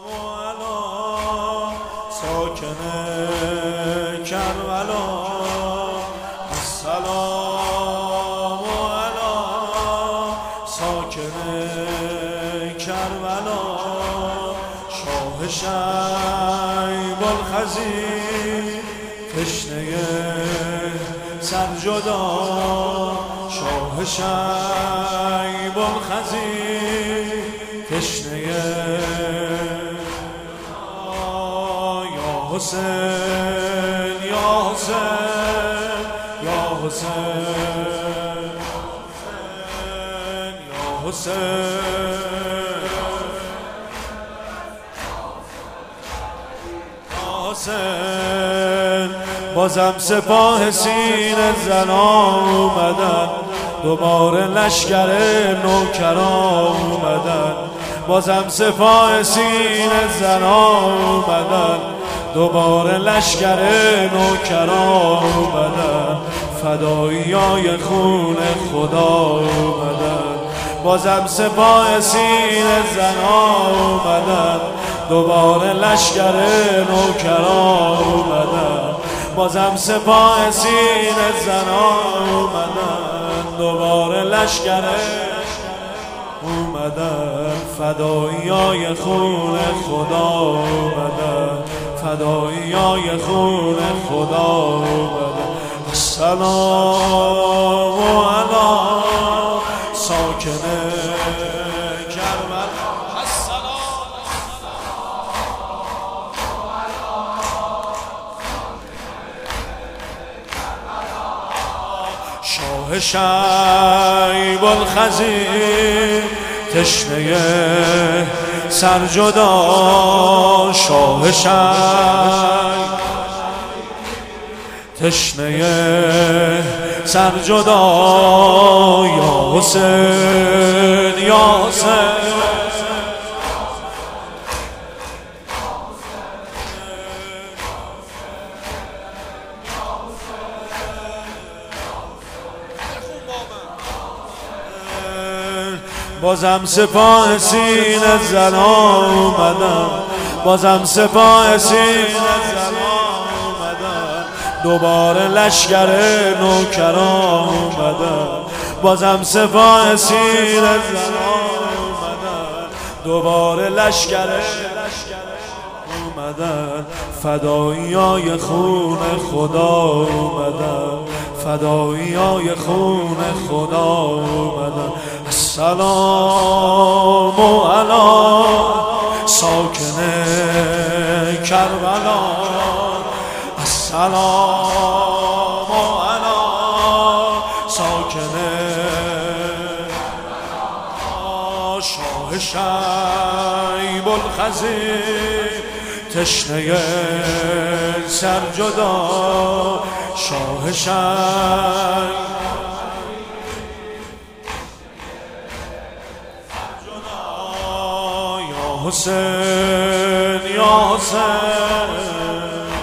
ساکن کربلا السلام علی ساکن کربلا شاه شیب الخضیر تشنه سرجدا شاه شیب الخضیر تشنه حسین یا حسین یا حسین یا حسین یا حسین بازم سپاه سینه زنان اومدن دوباره لشکر نوکران اومدن بازم سپاه سینه زنان اومدن دوباره لشکر نوکران اومدن فداییای خون خدا اومدن بازم سپاه سینه زنان اومدن دوباره لشکر نوکران اومدن بازم سپاه سینه زنان اومدن دوباره لشکر اومدن فداییای خون خدا اومدن فداییای خون خدا اومدن السلام علی ساکن کربلا شاه شیب الخضیر تشنه سرجدا شاه شیب تشنه سرجدا یا حسین یا حسین بازم سپاه سینه زنان اومدن بازم سپاه سینه زنان اومدن دوباره لشکر نوکران اومدن بازم سپاه سینه زنان اومدن دوباره لشکر اومدن فداییای خون خدا اومدن فداییای خون خدا اومدن السلام علی ساکن کربلا السلام علی ساکن شاه شیب الخضیر تشنه سرجدا شاه شیب حسین یا حسین